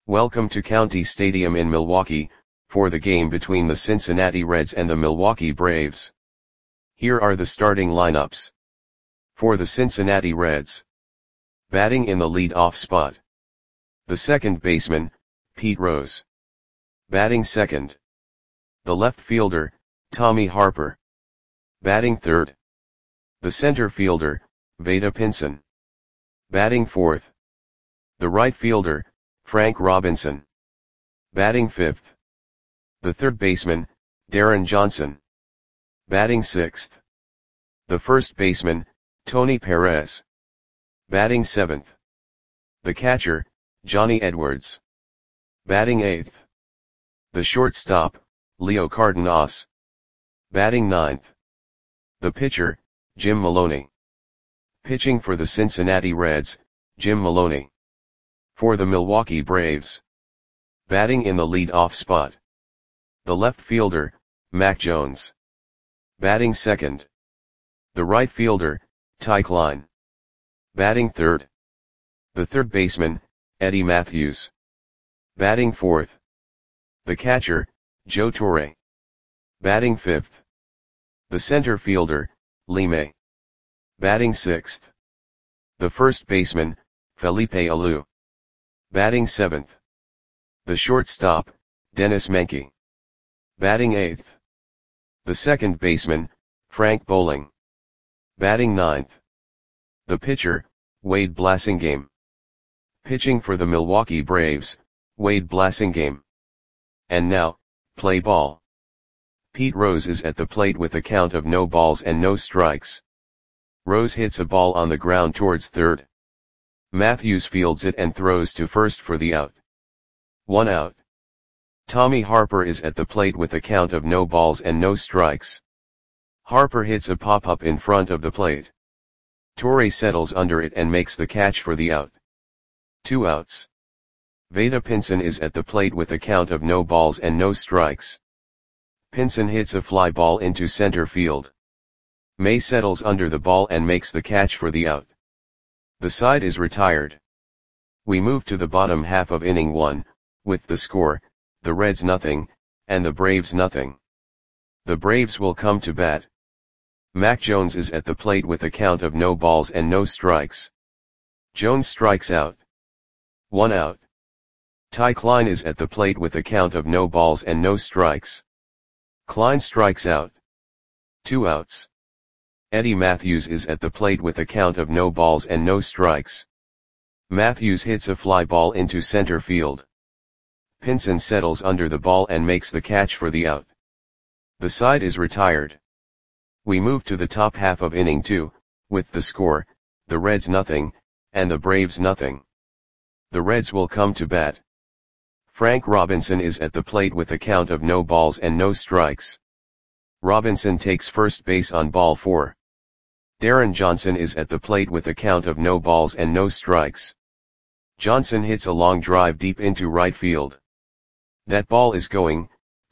Welcome to County Stadium in Milwaukee, for the game between the Cincinnati Reds and the Milwaukee Braves. Here are the starting lineups. For the Cincinnati Reds. Batting in the lead-off spot. The second baseman, Pete Rose. Batting second. The left fielder, Tommy Harper. Batting third. The center fielder, Vada Pinson. Batting fourth. The right fielder, Frank Robinson. Batting fifth. The third baseman, Darren Johnson. Batting sixth. The first baseman, Tony Perez. Batting seventh. The catcher, Johnny Edwards. Batting eighth. The shortstop, Leo Cardenas. Batting ninth. The pitcher, Jim Maloney. Pitching for the Cincinnati Reds, Jim Maloney. For the Milwaukee Braves. Batting in the lead-off spot. The left fielder, Mac Jones. Batting second. The right fielder, Ty Klein. Batting third. The third baseman, Eddie Matthews. Batting fourth. The catcher, Joe Torre. Batting fifth. The center fielder, Lee May. Batting sixth. The first baseman, Felipe Alou. Batting seventh. The shortstop, Dennis Menke. Batting eighth. The second baseman, Frank Bowling. Batting ninth. The pitcher, Wade Blasingame. Pitching for the Milwaukee Braves, Wade Blasingame. And now, play ball. Pete Rose is at the plate with a count of no balls and no strikes. Rose hits a ball on the ground towards third. Matthews fields it and throws to first for the out. 1 out. Tommy Harper is at the plate with a count of no balls and no strikes. Harper hits a pop-up in front of the plate. Torre settles under it and makes the catch for the out. 2 outs. Vada Pinson is at the plate with a count of no balls and no strikes. Pinson hits a fly ball into center field. May settles under the ball and makes the catch for the out. The side is retired. We move to the bottom half of inning 1, with the score, the Reds nothing, and the Braves nothing. The Braves will come to bat. Mac Jones is at the plate with a count of no balls and no strikes. Jones strikes out. 1 out. Ty Klein is at the plate with a count of no balls and no strikes. Klein strikes out. 2 outs. Eddie Matthews is at the plate with a count of no balls and no strikes. Matthews hits a fly ball into center field. Pinson settles under the ball and makes the catch for the out. The side is retired. We move to the top half of inning 2, with the score, the Reds nothing, and the Braves nothing. The Reds will come to bat. Frank Robinson is at the plate with a count of no balls and no strikes. Robinson takes first base on ball 4. Darren Johnson is at the plate with a count of no balls and no strikes. Johnson hits a long drive deep into right field. That ball is gone.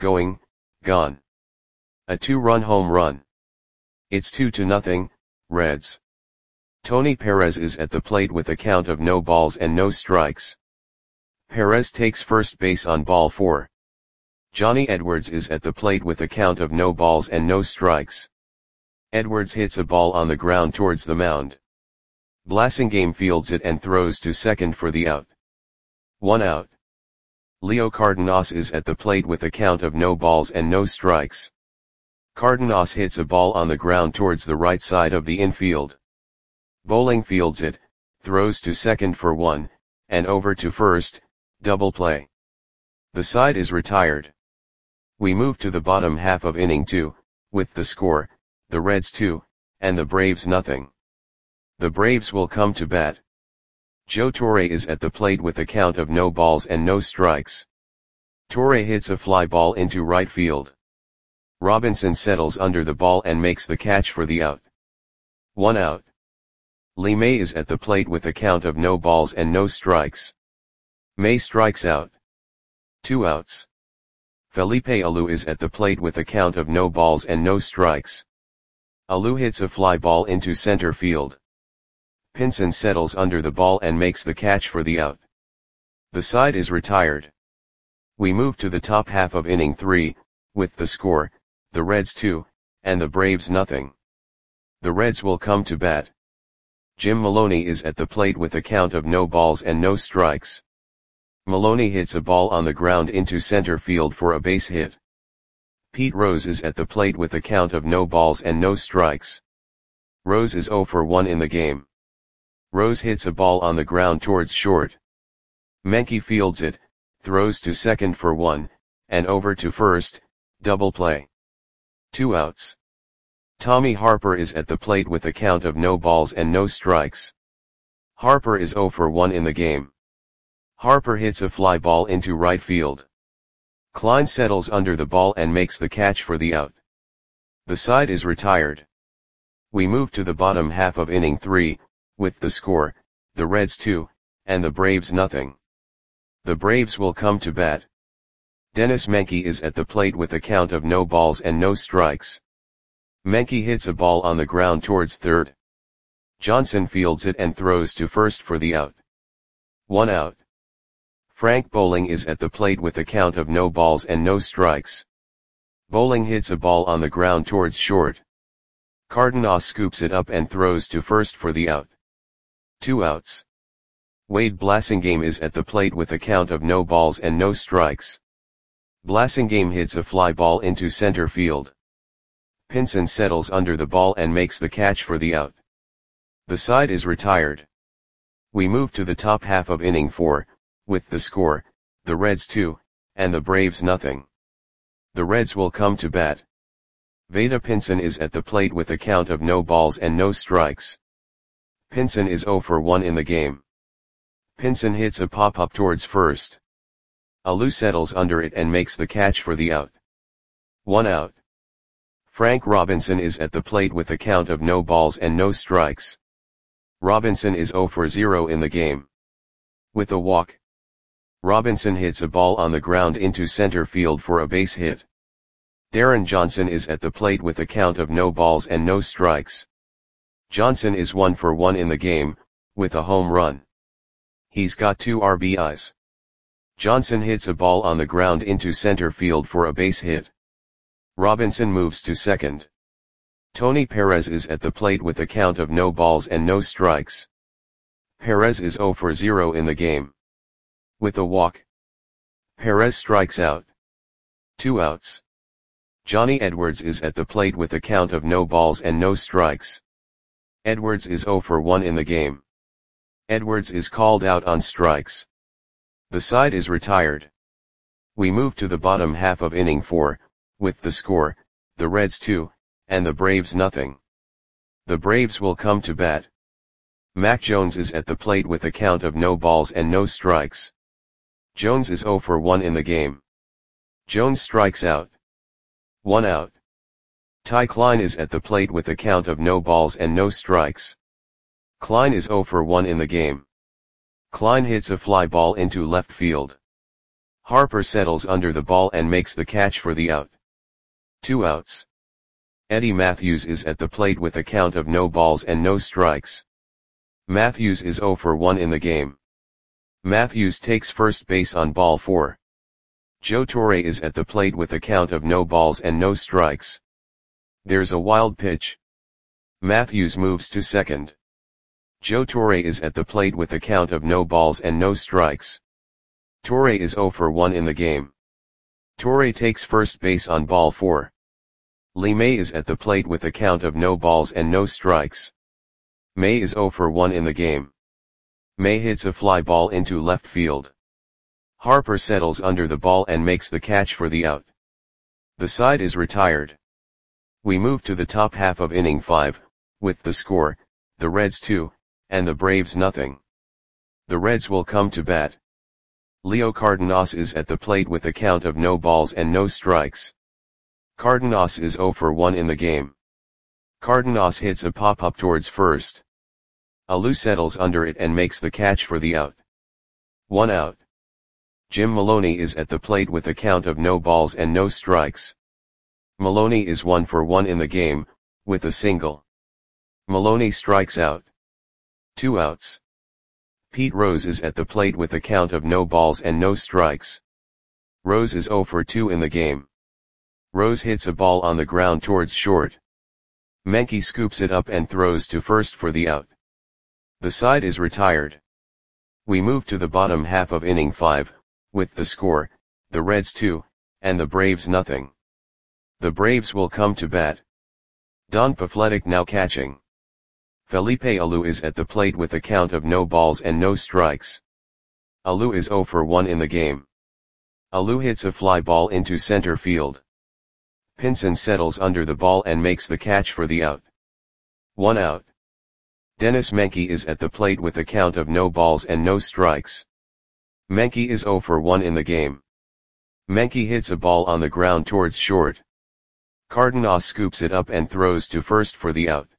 A 2-run home run. It's 2-0, Reds. Tony Perez is at the plate with a count of no balls and no strikes. Perez takes first base on ball 4. Johnny Edwards is at the plate with a count of no balls and no strikes. Edwards hits a ball on the ground towards the mound. Blasingame fields it and throws to second for the out. 1 out. Leo Cardenas is at the plate with a count of no balls and no strikes. Cardenas hits a ball on the ground towards the right side of the infield. Bowling fields it, throws to second for 1, and over to first, double play. The side is retired. We move to the bottom half of inning 2, with the score, the Reds 2, and the Braves nothing. The Braves will come to bat. Joe Torre is at the plate with a count of no balls and no strikes. Torre hits a fly ball into right field. Robinson settles under the ball and makes the catch for the out. 1 out. Lee May is at the plate with a count of no balls and no strikes. May strikes out. 2 outs. Felipe Alou is at the plate with a count of no balls and no strikes. Alou hits a fly ball into center field. Pinson settles under the ball and makes the catch for the out. The side is retired. We move to the top half of inning 3, with the score, the Reds 2, and the Braves nothing. The Reds will come to bat. Jim Maloney is at the plate with a count of no balls and no strikes. Maloney hits a ball on the ground into center field for a base hit. Pete Rose is at the plate with a count of no balls and no strikes. Rose is 0 for 1 in the game. Rose hits a ball on the ground towards short. Menke fields it, throws to second for 1, and over to first, double play. 2 outs. Tommy Harper is at the plate with a count of no balls and no strikes. Harper is 0 for 1 in the game. Harper hits a fly ball into right field. Klein settles under the ball and makes the catch for the out. The side is retired. We move to the bottom half of inning 3, with the score, the Reds 2, and the Braves nothing. The Braves will come to bat. Dennis Menke is at the plate with a count of no balls and no strikes. Menke hits a ball on the ground towards third. Johnson fields it and throws to first for the out. 1 out. Frank Bowling is at the plate with a count of no balls and no strikes. Bowling hits a ball on the ground towards short. Cardenas scoops it up and throws to first for the out. 2 outs. Wade Blasingame is at the plate with a count of no balls and no strikes. Blasingame hits a fly ball into center field. Pinson settles under the ball and makes the catch for the out. The side is retired. We move to the top half of inning 4, with the score, the Reds 2, and the Braves nothing. The Reds will come to bat. Vada Pinson is at the plate with a count of no balls and no strikes. Pinson is 0 for 1 in the game. Pinson hits a pop-up towards first. Alou settles under it and makes the catch for the out. 1 out. Frank Robinson is at the plate with a count of no balls and no strikes. Robinson is 0 for 0 in the game. With a walk. Robinson hits a ball on the ground into center field for a base hit. Darren Johnson is at the plate with a count of no balls and no strikes. Johnson is 1 for 1 in the game, with a home run. He's got 2 RBIs. Johnson hits a ball on the ground into center field for a base hit. Robinson moves to second. Tony Perez is at the plate with a count of no balls and no strikes. Perez is 0 for 0 in the game. With a walk. Perez strikes out. 2 outs. Johnny Edwards is at the plate with a count of no balls and no strikes. Edwards is 0 for 1 in the game. Edwards is called out on strikes. The side is retired. We move to the bottom half of inning 4, with the score, the Reds 2, and the Braves nothing. The Braves will come to bat. Mac Jones is at the plate with a count of no balls and no strikes. Jones is 0 for 1 in the game. Jones strikes out. 1 out. Ty Klein is at the plate with a count of no balls and no strikes. Klein is 0 for 1 in the game. Klein hits a fly ball into left field. Harper settles under the ball and makes the catch for the out. 2 outs. Eddie Matthews is at the plate with a count of no balls and no strikes. Matthews is 0 for 1 in the game. Matthews takes first base on ball 4. Joe Torre is at the plate with a count of no balls and no strikes. There's a wild pitch. Matthews moves to second. Joe Torre is at the plate with a count of no balls and no strikes. Torre is 0 for 1 in the game. Torre takes first base on ball 4. Lee May is at the plate with a count of no balls and no strikes. May is 0 for 1 in the game. May hits a fly ball into left field. Harper settles under the ball and makes the catch for the out. The side is retired. We move to the top half of inning 5, with the score, the Reds 2, and the Braves nothing. The Reds will come to bat. Leo Cardenas is at the plate with a count of no balls and no strikes. Cardenas is 0 for 1 in the game. Cardenas hits a pop-up towards first. Alou settles under it and makes the catch for the out. 1 out. Jim Maloney is at the plate with a count of no balls and no strikes. Maloney is 1 for 1 in the game, with a single. Maloney strikes out. 2 outs. Pete Rose is at the plate with a count of no balls and no strikes. Rose is 0 for 2 in the game. Rose hits a ball on the ground towards short. Menke scoops it up and throws to first for the out. The side is retired. We move to the bottom half of inning 5, with the score, the Reds 2, and the Braves nothing. The Braves will come to bat. Don Pafletic now catching. Felipe Alou is at the plate with a count of no balls and no strikes. Alou is 0 for 1 in the game. Alou hits a fly ball into center field. Pinson settles under the ball and makes the catch for the out. 1 out. Dennis Menke is at the plate with a count of no balls and no strikes. Menke is 0 for 1 in the game. Menke hits a ball on the ground towards short. Cardenas scoops it up and throws to first for the out.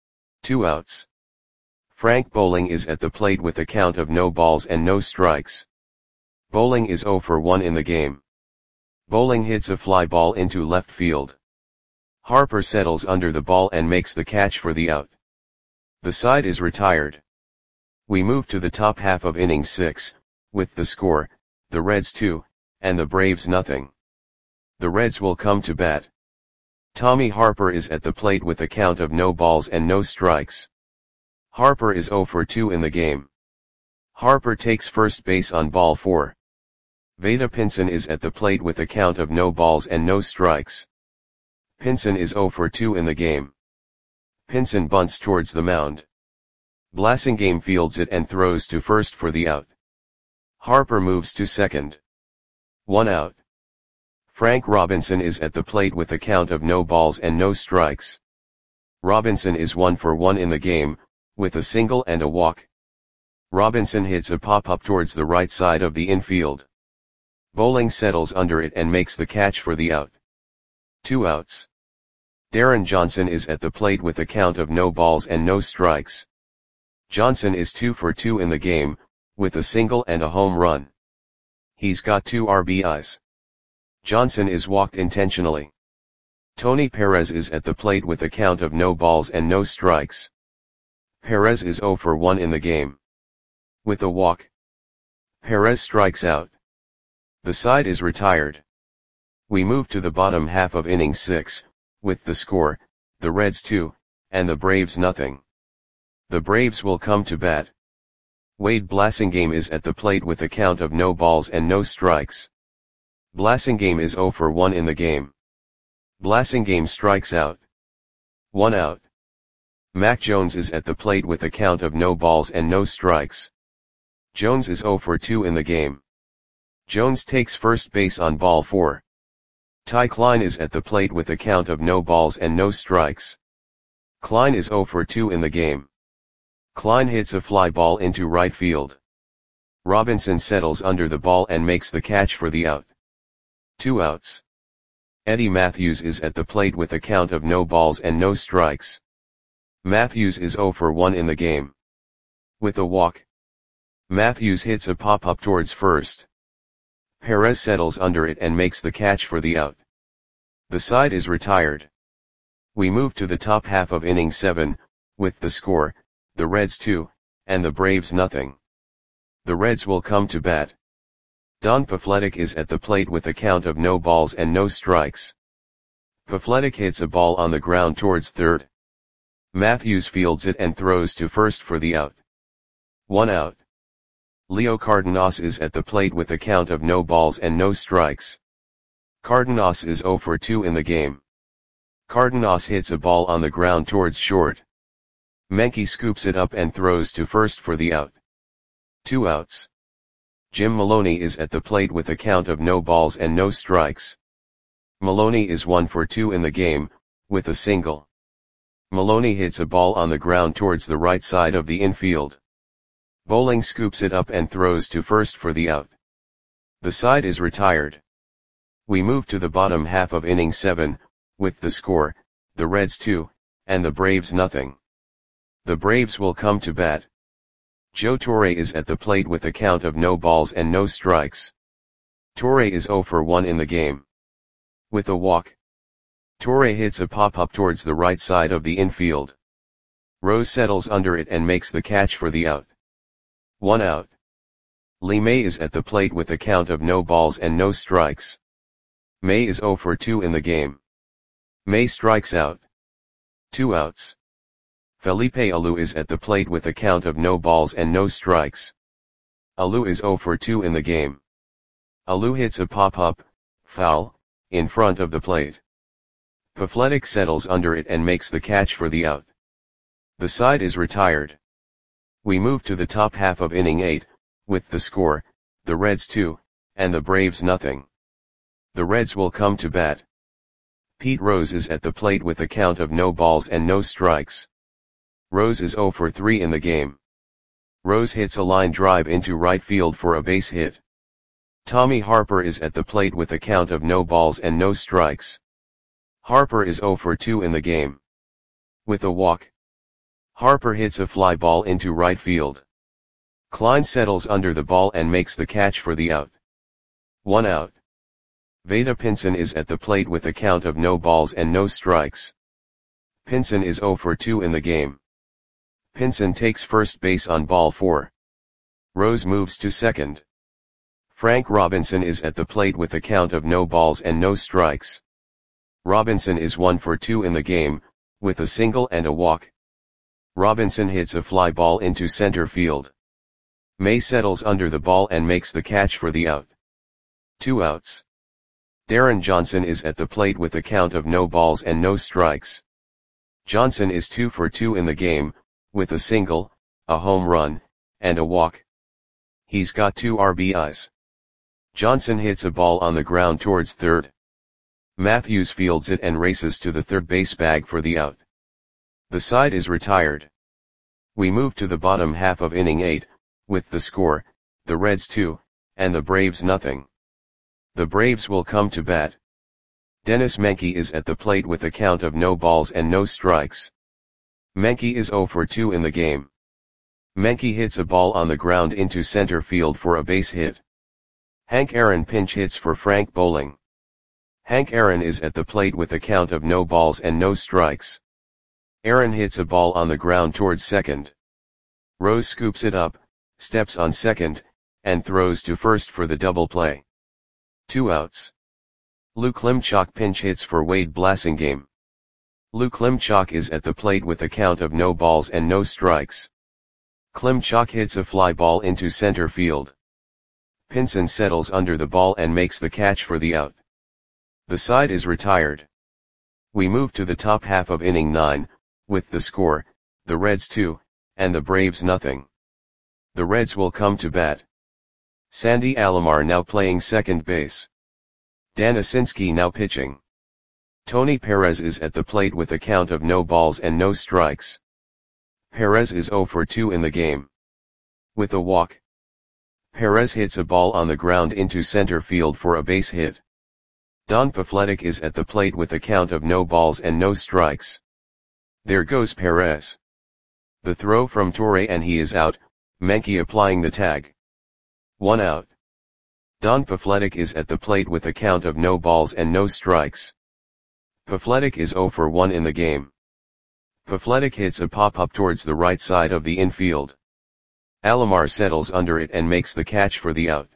2 outs. Frank Bowling is at the plate with a count of no balls and no strikes. Bowling is 0 for 1 in the game. Bowling hits a fly ball into left field. Harper settles under the ball and makes the catch for the out. The side is retired. We move to the top half of inning 6, with the score, the Reds 2, and the Braves nothing. The Reds will come to bat. Tommy Harper is at the plate with a count of no balls and no strikes. Harper is 0 for 2 in the game. Harper takes first base on ball 4. Vada Pinson is at the plate with a count of no balls and no strikes. Pinson is 0 for 2 in the game. Pinson bunts towards the mound. Blasingame fields it and throws to first for the out. Harper moves to second. 1 out. Frank Robinson is at the plate with a count of no balls and no strikes. Robinson is 1 for 1 in the game, with a single and a walk. Robinson hits a pop-up towards the right side of the infield. Bowling settles under it and makes the catch for the out. 2 outs. Darren Johnson is at the plate with a count of no balls and no strikes. Johnson is 2 for 2 in the game, with a single and a home run. He's got 2 RBIs. Johnson is walked intentionally. Tony Perez is at the plate with a count of no balls and no strikes. Perez is 0 for 1 in the game. With a walk, Perez strikes out. The side is retired. We move to the bottom half of inning 6, with the score, the Reds 2, and the Braves nothing. The Braves will come to bat. Wade Blasingame is at the plate with a count of no balls and no strikes. Blasingame is 0 for 1 in the game. Blasingame strikes out. 1 out. Mac Jones is at the plate with a count of no balls and no strikes. Jones is 0 for 2 in the game. Jones takes first base on ball 4. Ty Klein is at the plate with a count of no balls and no strikes. Klein is 0 for 2 in the game. Klein hits a fly ball into right field. Robinson settles under the ball and makes the catch for the out. 2 outs. Eddie Matthews is at the plate with a count of no balls and no strikes. Matthews is 0 for 1 in the game. With a walk, Matthews hits a pop-up towards first. Perez settles under it and makes the catch for the out. The side is retired. We move to the top half of inning 7, with the score, the Reds 2, and the Braves nothing. The Reds will come to bat. Don Pafletic is at the plate with a count of no balls and no strikes. Pafletic hits a ball on the ground towards third. Matthews fields it and throws to first for the out. 1 out. Leo Cardenas is at the plate with a count of no balls and no strikes. Cardenas is 0 for 2 in the game. Cardenas hits a ball on the ground towards short. Menke scoops it up and throws to first for the out. 2 outs. Jim Maloney is at the plate with a count of no balls and no strikes. Maloney is 1 for 2 in the game, with a single. Maloney hits a ball on the ground towards the right side of the infield. Bowling scoops it up and throws to first for the out. The side is retired. We move to the bottom half of inning 7, with the score, the Reds 2, and the Braves nothing. The Braves will come to bat. Joe Torre is at the plate with a count of no balls and no strikes. Torre is 0 for 1 in the game. With a walk, Torre hits a pop-up towards the right side of the infield. Rose settles under it and makes the catch for the out. 1 out. Lee May is at the plate with a count of no balls and no strikes. May is 0 for 2 in the game. May strikes out. 2 outs. Felipe Alou is at the plate with a count of no balls and no strikes. Alou is 0 for 2 in the game. Alou hits a pop-up, foul, in front of the plate. Pafletic settles under it and makes the catch for the out. The side is retired. We move to the top half of inning 8, with the score, the Reds 2, and the Braves nothing. The Reds will come to bat. Pete Rose is at the plate with a count of no balls and no strikes. Rose is 0 for 3 in the game. Rose hits a line drive into right field for a base hit. Tommy Harper is at the plate with a count of no balls and no strikes. Harper is 0 for 2 in the game. With a walk, Harper hits a fly ball into right field. Klein settles under the ball and makes the catch for the out. 1 out. Vada Pinson is at the plate with a count of no balls and no strikes. Pinson is 0 for 2 in the game. Pinson takes first base on ball 4. Rose moves to second. Frank Robinson is at the plate with a count of no balls and no strikes. Robinson is 1 for 2 in the game, with a single and a walk. Robinson hits a fly ball into center field. May settles under the ball and makes the catch for the out. 2 outs. Darren Johnson is at the plate with a count of no balls and no strikes. Johnson is 2 for 2 in the game, with a single, a home run, and a walk. He's got 2 RBIs. Johnson hits a ball on the ground towards third. Matthews fields it and races to the third base bag for the out. The side is retired. We move to the bottom half of inning 8, with the score, the Reds 2, and the Braves nothing. The Braves will come to bat. Dennis Menke is at the plate with a count of no balls and no strikes. Menke is 0 for 2 in the game. Menke hits a ball on the ground into center field for a base hit. Hank Aaron pinch hits for Frank Bowling. Hank Aaron is at the plate with a count of no balls and no strikes. Aaron hits a ball on the ground towards second. Rose scoops it up, steps on second, and throws to first for the double play. 2 outs. Lou Klimchak pinch hits for Wade Blassingame. Lou Klimchak is at the plate with a count of no balls and no strikes. Klimchak hits a fly ball into center field. Pinson settles under the ball and makes the catch for the out. The side is retired. We move to the top half of inning 9, with the score, the Reds 2, and the Braves nothing. The Reds will come to bat. Sandy Alomar now playing second base. Dan Asinski now pitching. Tony Perez is at the plate with a count of no balls and no strikes. Perez is 0 for 2 in the game. With a walk, Perez hits a ball on the ground into center field for a base hit. Don Pafletic is at the plate with a count of no balls and no strikes. There goes Perez. The throw from Torre and he is out, Menke applying the tag. 1 out. Don Pafletic is at the plate with a count of no balls and no strikes. Pafletic is 0 for 1 in the game. Pafletic hits a pop-up towards the right side of the infield. Alomar settles under it and makes the catch for the out.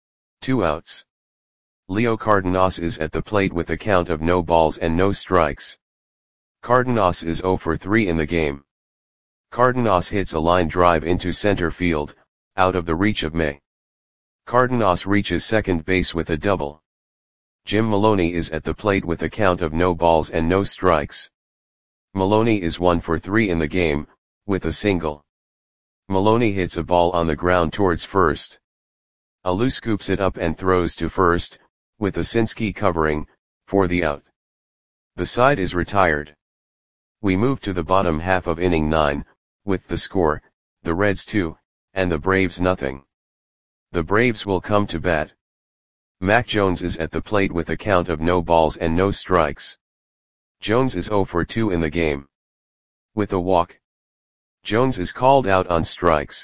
2 outs. Leo Cardenas is at the plate with a count of no balls and no strikes. Cardenas is 0 for 3 in the game. Cardenas hits a line drive into center field, out of the reach of May. Cardenas reaches second base with a double. Jim Maloney is at the plate with a count of no balls and no strikes. Maloney is 1 for 3 in the game, with a single. Maloney hits a ball on the ground towards first. Alou scoops it up and throws to first, with Asinski covering, for the out. The side is retired. We move to the bottom half of inning 9, with the score, the Reds 2, and the Braves nothing. The Braves will come to bat. Mac Jones is at the plate with a count of no balls and no strikes. Jones is 0 for 2 in the game. With a walk, Jones is called out on strikes.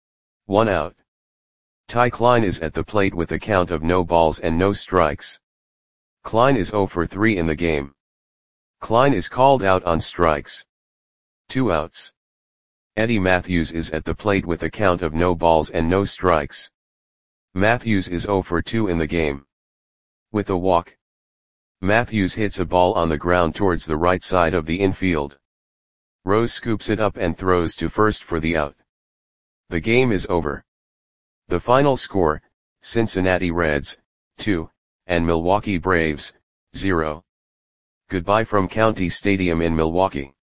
1 out. Ty Klein is at the plate with a count of no balls and no strikes. Klein is 0 for 3 in the game. Klein is called out on strikes. 2 outs. Eddie Mathews is at the plate with a count of no balls and no strikes. Mathews is 0 for 2 in the game. With a walk, Mathews hits a ball on the ground towards the right side of the infield. Rose scoops it up and throws to first for the out. The game is over. The final score, Cincinnati Reds, 2, and Milwaukee Braves, 0. Goodbye from County Stadium in Milwaukee.